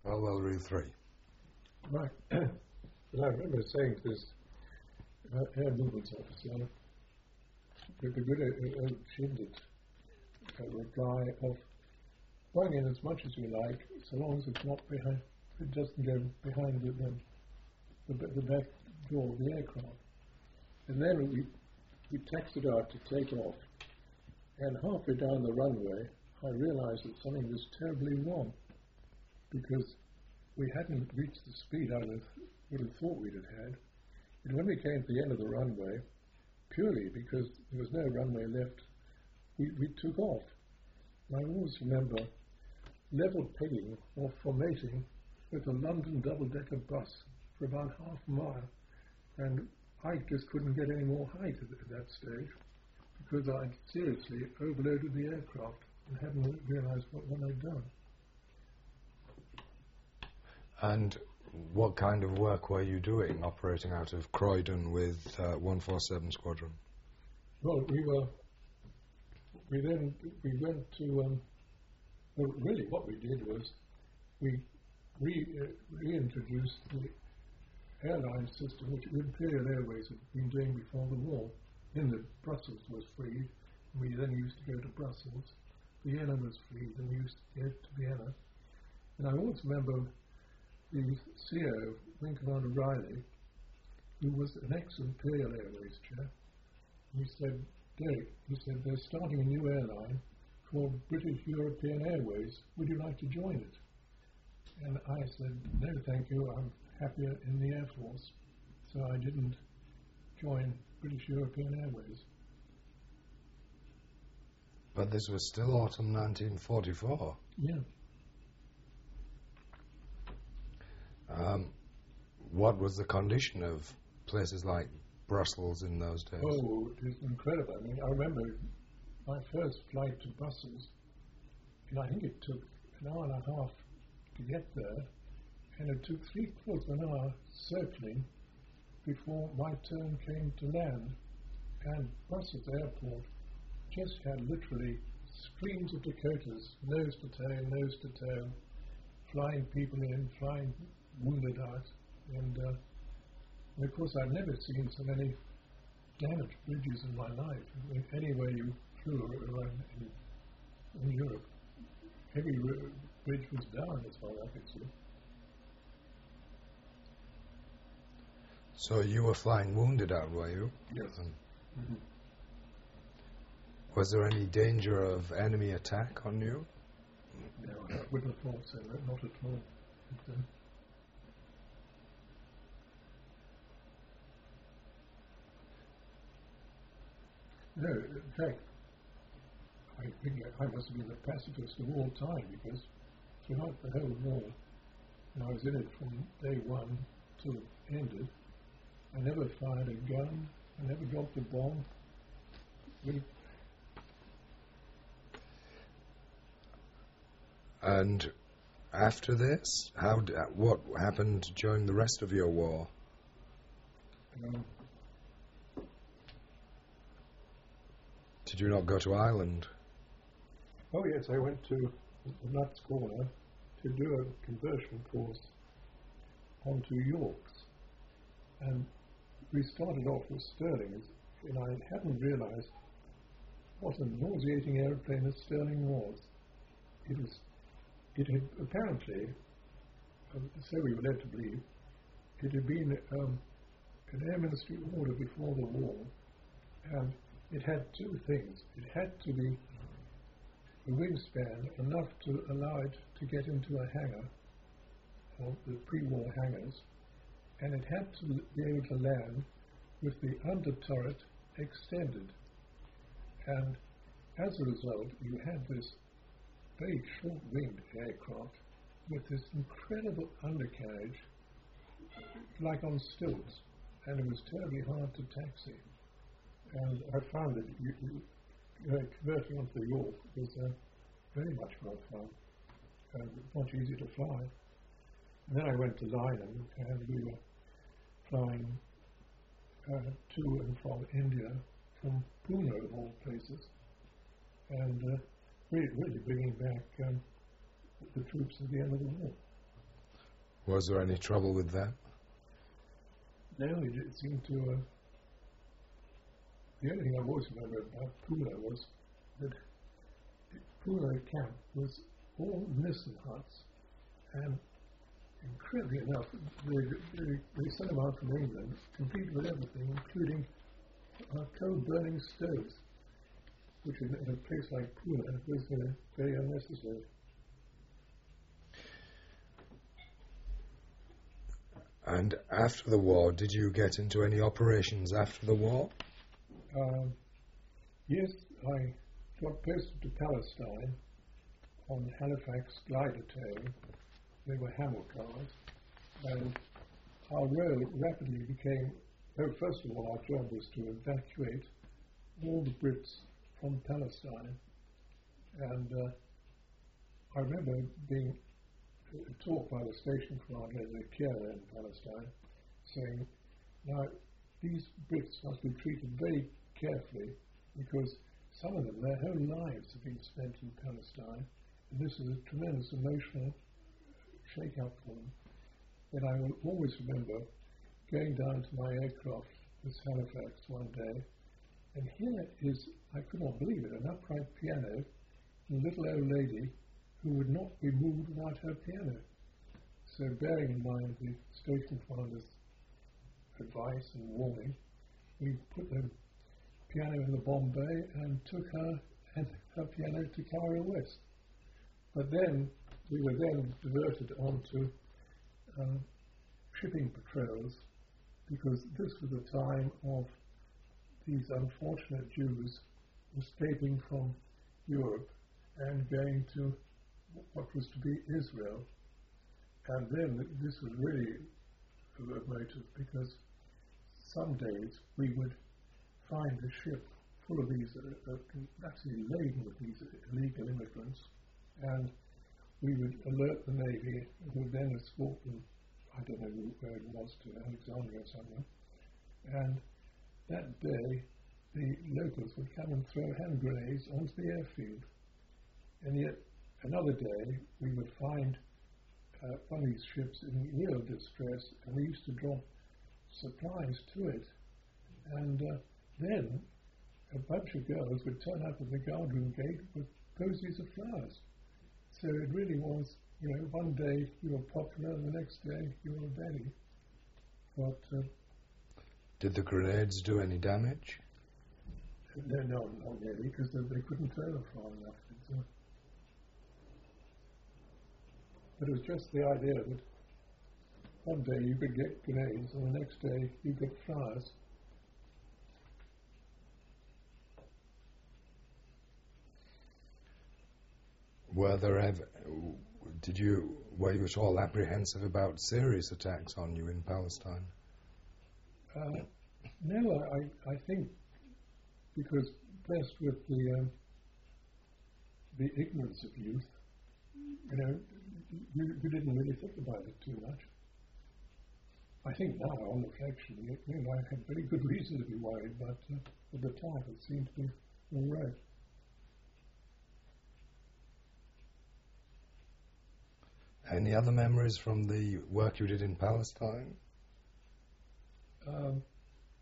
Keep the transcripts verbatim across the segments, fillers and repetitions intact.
Well, well, Route three. Right. But I remember saying to this uh, air movements officer, with a good uh, uh, shielded uh, reply of going in as much as you like, so long as it's not behind, it doesn't go behind the, the, the, the back door of the aircraft. And then we, we taxied out to take off, and halfway down the runway, I realized that something was terribly wrong, because we hadn't reached the speed I would have thought we'd have had. And when we came to the end of the runway, purely because there was no runway left, we, we took off. And I always remember level pegging or formating with a London double-decker bus for about half a mile. And I just couldn't get any more height at, at that stage because I'd seriously overloaded the aircraft and hadn't realized what, what I'd done. And what kind of work were you doing operating out of Croydon with uh, one forty-seven Squadron? Well, we were, we then, we went to, um, well, really what we did was we re, uh, reintroduced the airline system which Imperial Airways had been doing before the war. In that Brussels was free, and we then used to go to Brussels. Vienna was free, then we used to go to Vienna. And I always remember the C E O, Wing Commander Riley, who was an ex-Imperial Airways chap. He said, Derek, he said, they're starting a new airline called British European Airways. Would you like to join it? And I said, no, thank you. I'm happier in the Air Force. So I didn't join British European Airways. But this was still autumn nineteen forty-four. Yeah. Um, what was the condition of places like Brussels in those days? Oh, it was incredible. I mean, I remember my first flight to Brussels, and I think it took an hour and a half to get there, and it took three quarters of an hour circling before my turn came to land. And Brussels Airport just had literally streams of Dakotas, nose to tail, nose to tail, flying people in, flying wounded out, and, uh, and of course I've never seen so many damaged bridges in my life. I mean, anywhere you flew around in, in Europe, every bridge was down as far as I could see. So you were flying wounded out, were you? Yes. Um, mm-hmm. Was there any danger of enemy attack on you? No, I wouldn't have thought so, not at all. But, uh, no, in fact, I think I must have been the pacifist of all time, because throughout the whole war, and I was in it from day one till it ended, I never fired a gun, I never dropped a bomb. We, And after this, how d- what happened during the rest of your war? um, Did you not go to Ireland? oh yes, I went to Nuts Corner to do a conversion course onto Yorks. And we started off with Stirlings, and I hadn't realized what a nauseating airplane a Stirling was. It was, it had apparently, um, so we were led to believe, it had been um, an Air Ministry order before the war, and it had two things. It had to be a wingspan enough to allow it to get into a hangar, or the pre-war hangars, and it had to be able to land with the under turret extended. And as a result, you had this very short-winged aircraft with this incredible undercarriage, like on stilts, and it was terribly hard to taxi. And I found that you, you, you know, converting onto the York was uh, very much more fun and much easier to fly. And then I went to Lynham, and we were flying uh, to and from India, from Pune of all places, and uh, really, really bringing back um, the troops at the end of the war. Was there any trouble with that? No, it, it seemed to. Uh, the only thing I always remember about Pula was that Pula camp was all Nissen huts, and incredibly enough, they, they, they sent them out from England, complete with everything, including uh, coal-burning stoves, which in, in a place like Pula was uh, very unnecessary. And after the war, did you get into any operations after the war? Um, yes, I got posted to Palestine on the Halifax glider tail. They were Hamel cars, and our role rapidly became, well, first of all, our job was to evacuate all the Brits from Palestine. And uh, I remember being taught by the station commander in Kira in Palestine, saying, now, these Brits must be treated very carefully because some of them, their whole lives have been spent in Palestine, and this is a tremendous emotional shake-up for them. And I will always remember going down to my aircraft, this Halifax, one day, and here is, I could not believe it, an upright piano, and a little old lady who would not be moved without her piano. So bearing in mind the station commander's advice and warning, we put the piano in the Bombay and took her and her piano to Cairo West. But then we were then diverted onto uh, shipping patrols because this was a time of these unfortunate Jews escaping from Europe and going to what was to be Israel. And then this was really a motive because some days we would find a ship full of these, uh, uh, actually laden with these illegal immigrants, and we would alert the Navy, who would then escort them, I don't know where it was, to Alexandria somewhere, and that day the locals would come and throw hand grenades onto the airfield. And yet another day we would find uh, one of these ships in real distress, and we used to drop supplies to it, and uh, then a bunch of girls would turn up at the guardroom gate with posies of flowers. So it really was, you know, one day you were popular and the next day you were a baddie. But uh, did the grenades do any damage? No, no, not really, because they, they couldn't throw them far enough. It's, uh, but it was just the idea that one day you could get grenades and the next day you get flowers. Were there ever, did you, were you at all apprehensive about serious attacks on you in Palestine? Uh, no, I, I think because blessed with the um, the ignorance of youth, you know, you, you didn't really think about it too much. I think now, on reflection, you, you know, I had very good reason to be worried, but uh, at the time it seemed to be all right. Any other memories from the work you did in Palestine? Um,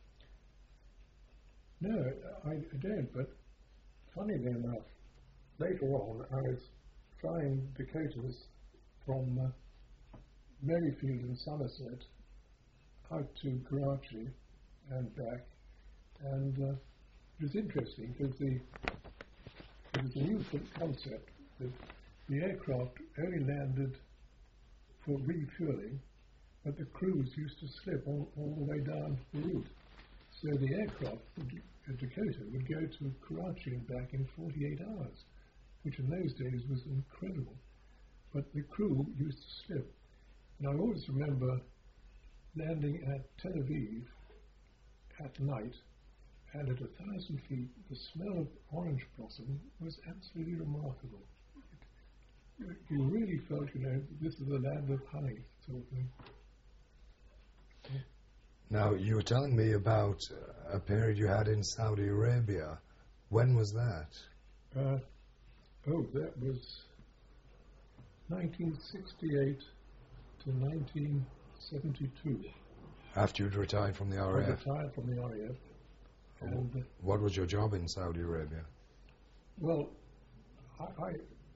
no, I, I don't, but funnily enough, later on I was flying Dakotas from uh, Merrifield in Somerset out to Karachi and back, and uh, it was interesting because the it was a new concept that the aircraft only landed for refueling, but the crews used to slip all, all the way down the route. So the aircraft, the Dakota, would go to Karachi and back in forty-eight hours, which in those days was incredible. But the crew used to slip. And I always remember landing at Tel Aviv at night, and at a thousand feet, the smell of orange blossom was absolutely remarkable. You really felt, you know, this is the land of honey, sort of thing. Yeah. Now, you were telling me about a period you had in Saudi Arabia. When was that? Uh, oh, that was nineteen sixty-eight to till nineteen seventy-two. After you'd retired from the R A F? I retired from the R A F. And, uh, what was your job in Saudi Arabia? Well, I, I,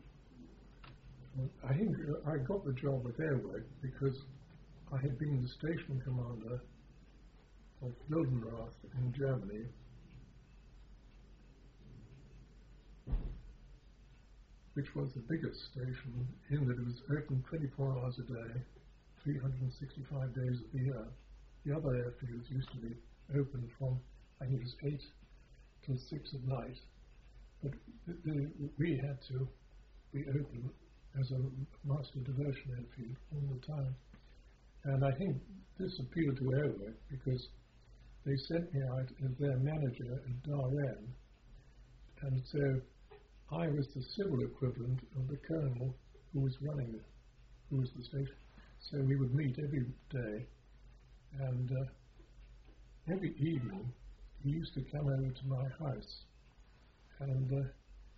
I think I got the job with Airwork because I had been the station commander of Wildenrath in Germany, which was the biggest station in that it was open twenty-four hours a day, three hundred sixty-five days of the year. The other airfields used to be open from, I think it was eight till six at night. But the, the, we had to be open as a master diversion airfield all the time. And I think this appealed to Airwork because they sent me out as their manager at Dhahran. And so I was the civil equivalent of the colonel who was running it, who was the station. So we would meet every day, and uh, every evening he used to come over to my house. And uh,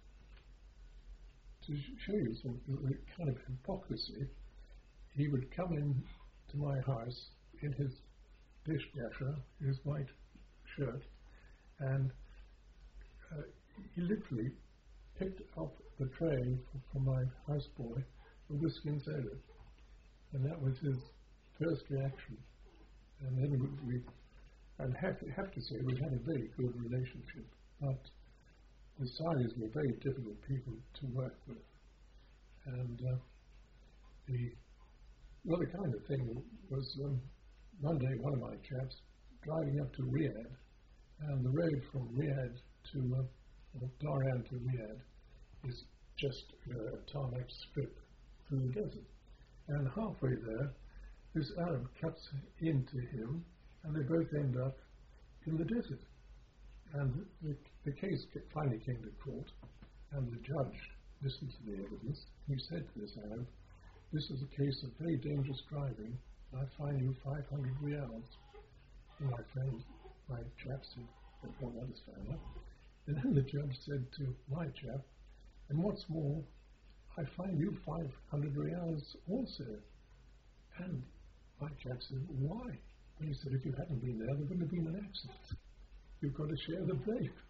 to show you some the kind of hypocrisy, he would come in to my house in his dishwasher, his white shirt, and uh, he literally picked up the tray for my houseboy, a whiskey and soda, and that was his first reaction. And then we, we I'd have to, have to say we had a very good relationship, but the Saudis were very difficult people to work with. And uh, the well, the kind of thing was um, one day one of my chaps driving up to Riyadh, and the road from Riyadh to uh, or Dhahran to Riyadh is just uh, a tarmac strip through the desert. And halfway there, this Arab cuts into him, and they both end up in the desert. And the, the case finally came to court, and the judge listened to the evidence. He said to this Arab, "This is a case of very dangerous driving, and I fine you five hundred reals." And my friend, my chap said, "Well, that is fair enough." And then the judge said to my chap, "And what's more, I fine you five hundred reals also." And my chap said, "Why?" And he said, "If you hadn't been there, there wouldn't have been an accident. You've got to share the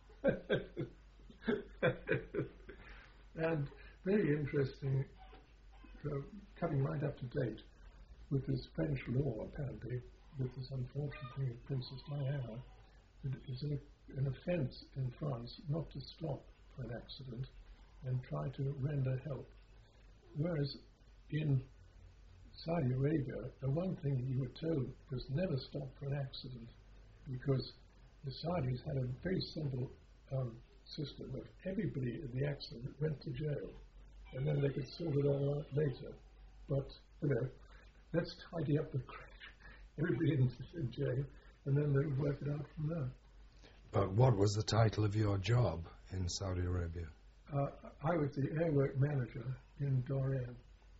blame." And very interesting, uh, coming right up to date with this French law, apparently, with this unfortunate thing of Princess Diana, it is an, an offence in France not to stop for an accident and try to render help. Whereas in Saudi Arabia, the one thing that you were told was never stop for an accident, because the Saudis had a very simple um, system of everybody in the accident went to jail, and then they could sort it all out later. But, you know, let's tidy up the crash. Everybody in, in jail, and then they would work it out from there. But what was the title of your job in Saudi Arabia? Uh, I was the airwork manager in Dhahran.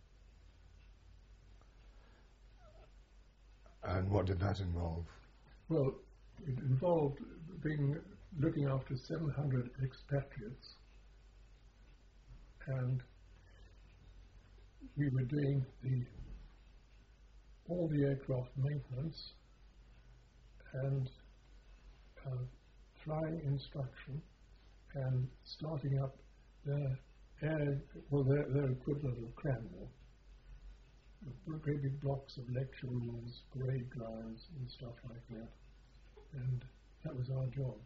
And what did that involve? Well, it involved being looking after seven hundred expatriates, and we were doing the all the aircraft maintenance and uh, flying instruction and starting up their air, well, their, their equivalent of Cranwell, great big blocks of lecture rooms, parade grounds, and stuff like that. And that was our job.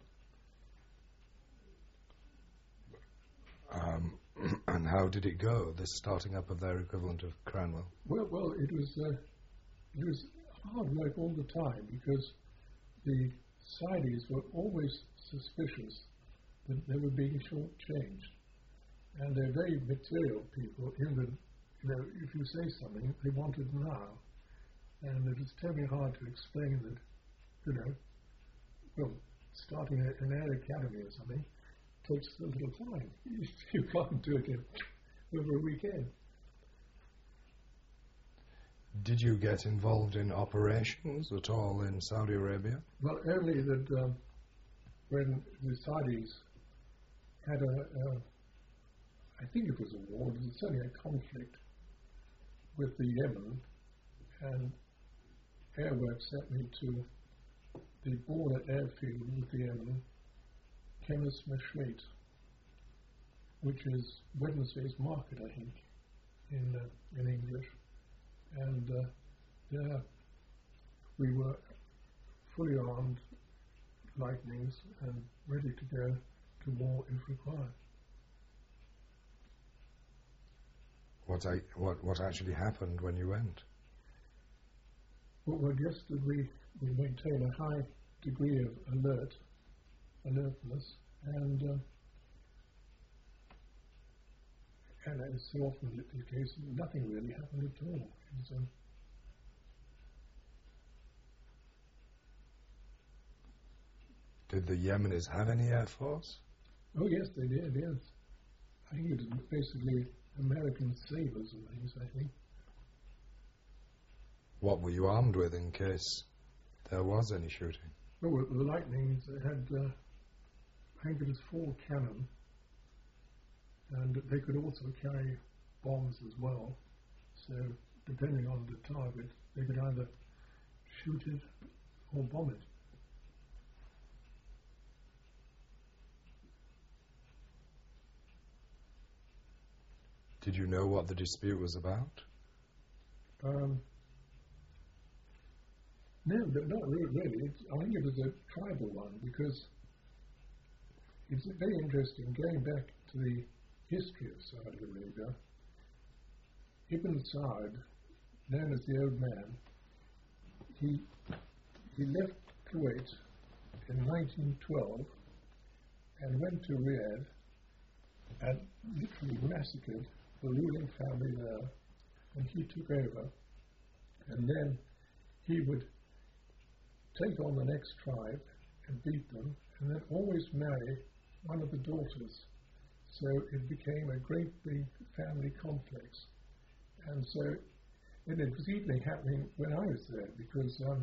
Um, and how did it go, this starting up of their equivalent of Cranwell? Well, well, it was uh, it was hard work all the time, because the Saudis were always suspicious that they were being shortchanged, and they're very material people. In the, you know, if you say something, they want it now, and it was terribly hard to explain that, you know, well, starting a, an air academy or something takes a little time. You, you can't do it in over a weekend. Did you get involved in operations at all in Saudi Arabia? Well, only that um, when the Saudis had a, a, I think it was a war, it was certainly a conflict with the Yemen, and Airweb sent me to the border airfield with the Yemen, Chemist Mashait, which is Wednesday's Market, I think, in uh, in English. And uh, there we were fully armed, lightnings, and ready to go to war if required. What, I, what, what actually happened when you went? Well, well just that we, we maintain a high degree of alert, alertness, and uh, and as so often is the case, nothing really happened at all. It was, um, Did the Yemenis have any air force? Oh yes, they did, yes. I think it was basically American sabers and things, I think. What were you armed with in case there was any shooting? Well, the Lightnings had, uh, I think it was four cannon, and they could also carry bombs as well. So, depending on the target, they could either shoot it or bomb it. Did you know what the dispute was about? Um, no, not really. It's, I think it was a tribal one, because it's very interesting going back to the history of Saudi Arabia. Ibn Saud, known as the Old Man, he he left Kuwait in nineteen twelve and went to Riyadh and literally massacred the ruling family there, and he took over, and then he would take on the next tribe and beat them, and then always marry one of the daughters. So it became a great big family complex. And so, and it was even happening when I was there, because, um,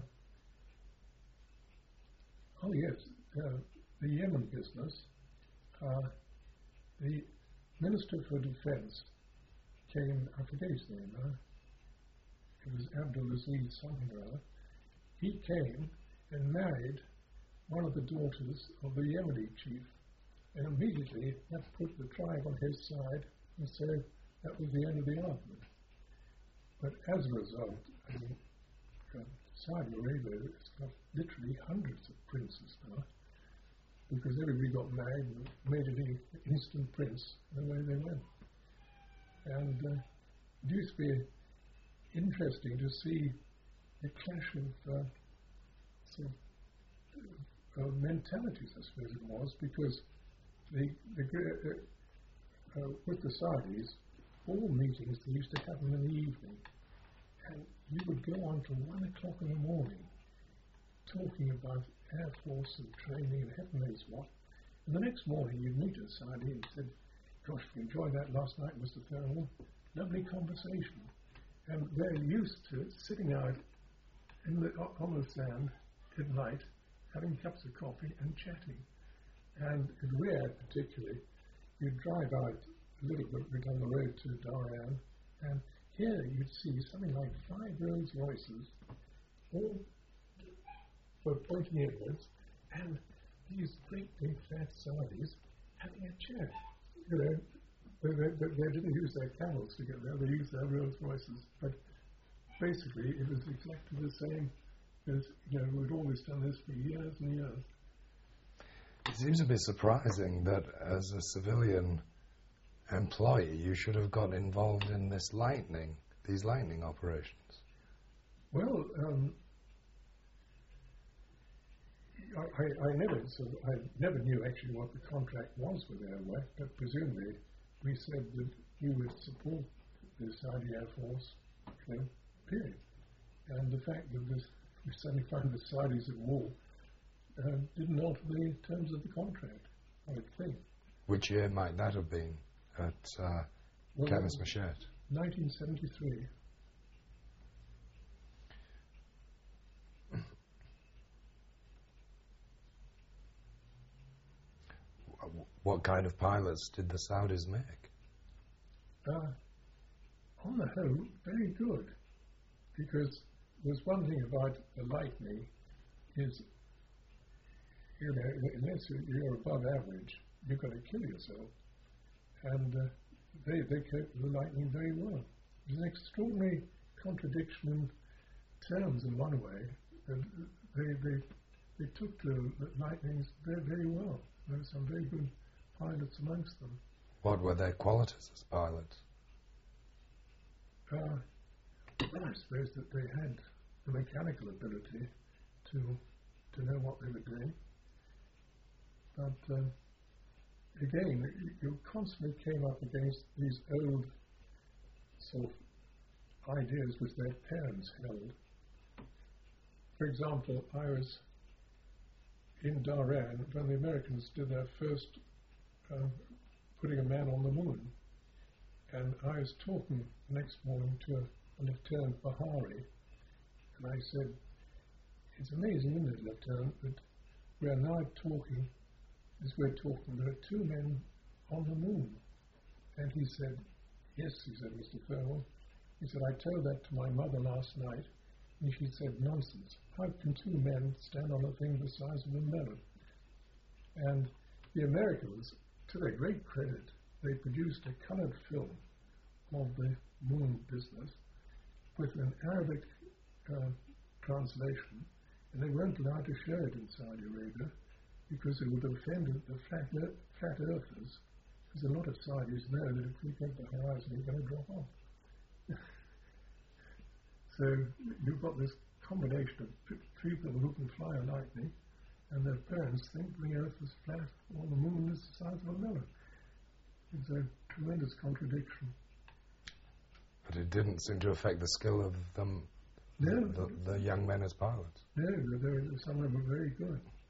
oh yes, uh, the Yemen business, uh, the Minister for Defense came, I forget his name now, it was Abdulaziz something or other. He came and married one of the daughters of the Yemeni chief, and immediately that put the tribe on his side, and so that was the end of the argument. But as a result, I mean, uh, Saudi Arabia has got literally hundreds of princes now, because everybody got married and made it an instant prince, and away they went. And uh, it used to be interesting to see a clash of uh, sort of uh, mentalities, I suppose it was, because the, the uh, uh, with the Saudis, all meetings they used to happen in the evening, and you would go on to one o'clock in the morning talking about Air Force and training and heaven knows what. And the next morning you'd meet a Saudi and said, "Gosh, we enjoyed that last night, Mister Thurman. Lovely conversation." And they're used to sitting out in the, on the sand at night, having cups of coffee and chatting. And at Riyadh particularly, you'd drive out a little bit down the road to Dhahran, and here you'd see something like five Rolls Royces, all were pointing inwards, and these great big fat Saudis having a chat. You know, they, they, they didn't use their camels to get there, they used their Rolls Royces. But basically, it was exactly the same as, you know, we'd always done this for years and years. It seems a bit surprising that as a civilian employee you should have got involved in this lightning, these lightning operations. Well, um, I, I, I never so I never knew actually what the contract was with Airweb, but presumably we said that we would support the Saudi Air Force, you know, period. And the fact that this, we suddenly find the Saudis at war uh, didn't alter the terms of the contract, I would think. Which year might that have been at uh, Well, Chemist Mashait? nineteen seventy-three. What kind of pilots did the Saudis make? Uh, on the whole, very good. because there's one thing about the lightning is, you know, unless you're above average, you've got to kill yourself. And uh, they, they cope with the lightning very well. There's an extraordinary contradiction in terms in one way. And they, they, they took to the lightnings very, very well. There were some very good pilots amongst them. What were their qualities as pilots? Uh, I suppose that they had the mechanical ability to to know what they were doing. But um, again, you, you constantly came up against these old sort of ideas which their parents held. For example, I was in Dhahran when the Americans did their first uh, putting a man on the moon. And I was talking the next morning to a, a Lieutenant Bahari, and I said, it's amazing, isn't it, Lieutenant, that we are now talking, as we're talking, there are two men on the moon. And he said, yes, he said, Mister Furlong. He said, I told that to my mother last night, and she said, nonsense. How can two men stand on a thing the size of a melon? And the Americans, to their great credit, they produced a coloured film of the moon business with an Arabic uh, translation, and they weren't allowed to show it in Saudi Arabia because it would have offended the flat, ear- flat earthers, because a lot of Saudis know that if we get the horizon, we're going to drop off. So you've got this combination of p- people who can fly a lightning, and their parents think the earth is flat or the moon is the size of a melon. It's a tremendous contradiction. But it didn't seem to affect the skill of them, No. the, the young men as pilots. No, they, they, some of them were very good.